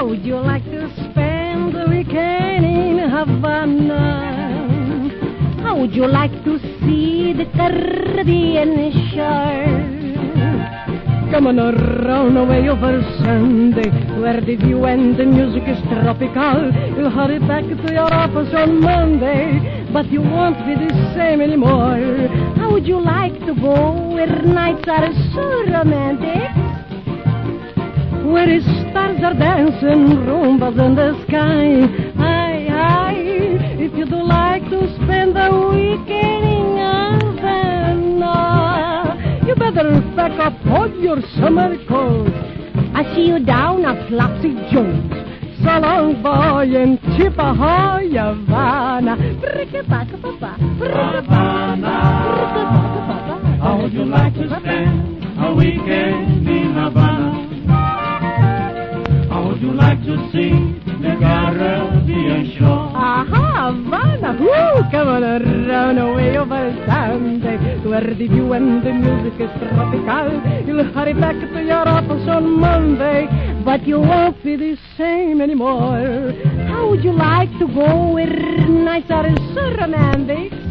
How would you like to spend the weekend in Havana? How would you like to see the Caribbean shore? Come on around away over Sunday, where the view and the music is tropical. You'll hurry back to your office on Monday, but you won't be the same anymore. How would you like to go where nights are so romantic? Where the stars are dancing rumbas in the sky. Aye, aye, if you do like to spend the weekend in Havana, you better pack up all your summer coat. I see you down at Flopsy Jones. So long, boy, and chip ahoy, Havana. Havana, how would you like to spend a weekend in Havana? How would you like to see the Caribbean shore? Aha, Havana, woo, come on around away over Sunday, where the view and the music is tropical. You'll hurry back to your office on Monday, but you won't be the same anymore. How would you like to go where nights are so romantic?